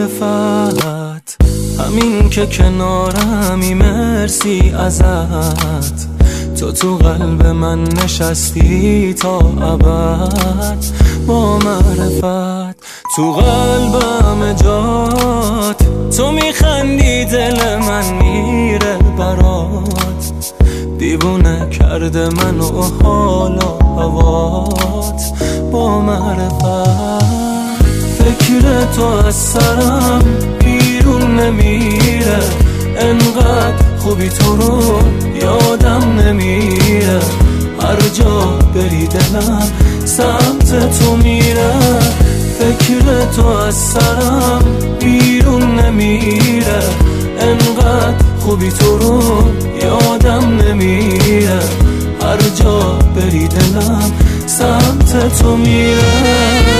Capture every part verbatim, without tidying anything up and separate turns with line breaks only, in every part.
معرفت، همین که کنارمی مرسی ازت. تو تو قلب من نشستی تا ابد با معرفت. تو قلبم جات، تو میخندی دل من میره برات. دیوونه کرده من و حال و هوات با معرفت. فکر تو از سرم بیرون نمیره، انقدر خوبی تو رو یادم نمیره. هر جا بری دلم سمت تو میره. فکر تو از سرم بیرون نمیره، انقدر خوبی تو رو یادم نمیره. هر جا بری دلم سمت تو میره.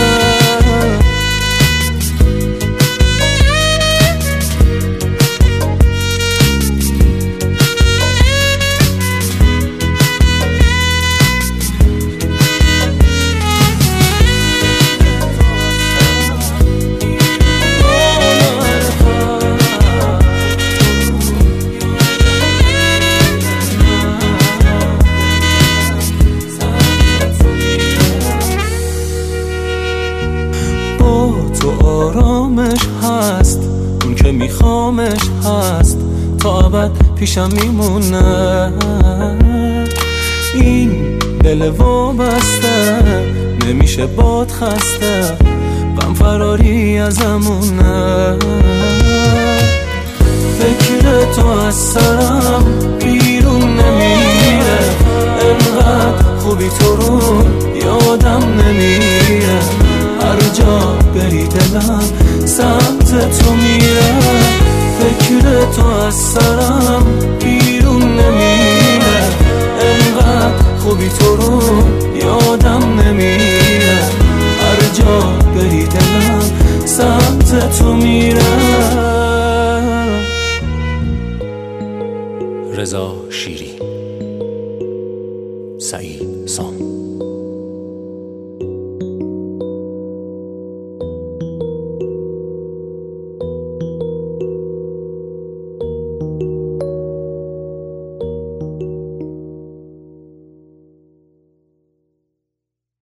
آرامش هست، اون که میخوامش هست، تا ابد پیشم میمونه. این دل وابسته نمیشه باد خسته، غم فراری ازمونه. فکر تو از سرم بیرون نمیره، انقدر خوبی تو رو یادم نمیره. هر جا بری دلم سمت تو میره. فکر تو از سرم بیرون نمیره، انقدر خوبی تو رو یادم نمیره. هر جا بری دلم سمت تو میره.
رضا شیری، سعید سام.